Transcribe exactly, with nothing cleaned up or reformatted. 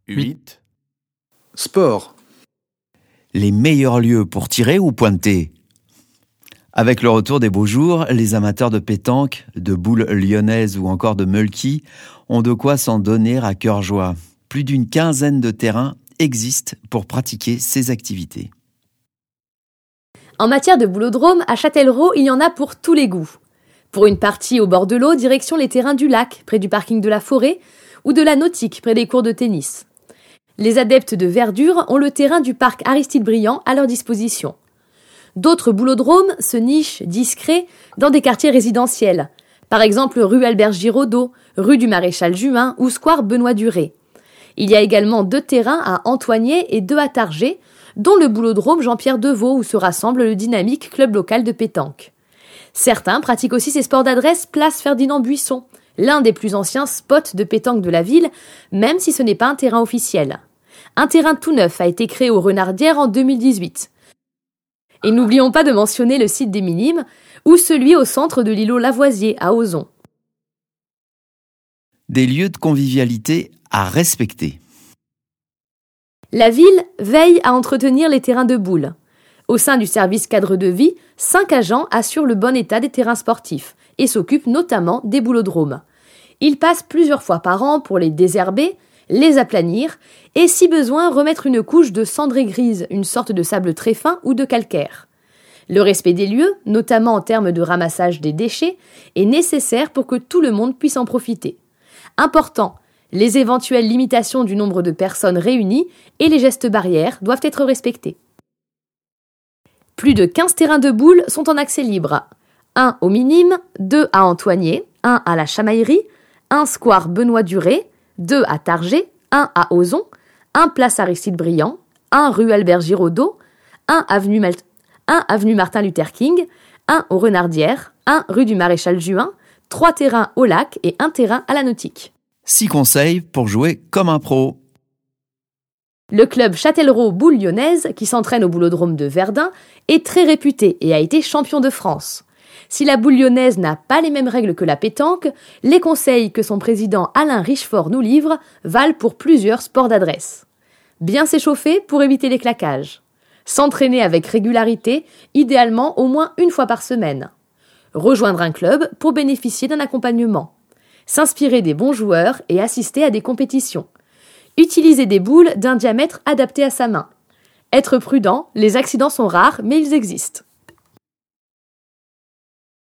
huit. Sport. Les meilleurs lieux pour tirer ou pointer. Avec le retour des beaux jours, les amateurs de pétanque, de boules lyonnaises ou encore de mulky ont de quoi s'en donner à cœur joie. Plus d'une quinzaine de terrains existent pour pratiquer ces activités. En matière de boulodrome, à Châtellerault, il y en a pour tous les goûts. Pour une partie au bord de l'eau, direction les terrains du lac, près du parking de la forêt, ou de la nautique, près des cours de tennis. Les adeptes de verdure ont le terrain du parc Aristide-Briand à leur disposition. D'autres boulodromes se nichent discrets dans des quartiers résidentiels, par exemple rue Albert Giraudot, rue du Maréchal Juin ou square Benoît Duret. Il y a également deux terrains à Antoigné et deux à Targé, dont le boulodrome Jean-Pierre Deveau où se rassemble le dynamique club local de pétanque. Certains pratiquent aussi ces sports d'adresse place Ferdinand Buisson, l'un des plus anciens spots de pétanque de la ville, même si ce n'est pas un terrain officiel. Un terrain tout neuf a été créé aux Renardières en deux mille dix-huit. Et n'oublions pas de mentionner le site des Minimes ou celui au centre de l'îlot Lavoisier à Ozon. Des lieux de convivialité à respecter. La ville veille à entretenir les terrains de boules. Au sein du service cadre de vie, cinq agents assurent le bon état des terrains sportifs et s'occupent notamment des boulodromes. Ils passent plusieurs fois par an pour les désherber, les aplanir et, si besoin, remettre une couche de cendrée grise, une sorte de sable très fin ou de calcaire. Le respect des lieux, notamment en termes de ramassage des déchets, est nécessaire pour que tout le monde puisse en profiter. Important, les éventuelles limitations du nombre de personnes réunies et les gestes barrières doivent être respectés. Plus de quinze terrains de boules sont en accès libre. Un au Minime, deux à Antoigné, un à la Chamaillerie, un square Benoît Duret, deux à Targé, un à Ozon, un place Aristide-Briand, un rue Albert Giraudot, un avenue, Mal- un avenue Martin Luther King, un aux Renardières, un rue du Maréchal Juin, trois terrains au lac et un terrain à la nautique. Six conseils pour jouer comme un pro. Le club Châtellerault Boules Lyonnaises, qui s'entraîne au boulodrome de Verdun, est très réputé et a été champion de France. Si la boule lyonnaise n'a pas les mêmes règles que la pétanque, les conseils que son président Alain Richefort nous livre valent pour plusieurs sports d'adresse. Bien s'échauffer pour éviter les claquages. S'entraîner avec régularité, idéalement au moins une fois par semaine. Rejoindre un club pour bénéficier d'un accompagnement. S'inspirer des bons joueurs et assister à des compétitions. Utiliser des boules d'un diamètre adapté à sa main. Être prudent, les accidents sont rares mais ils existent.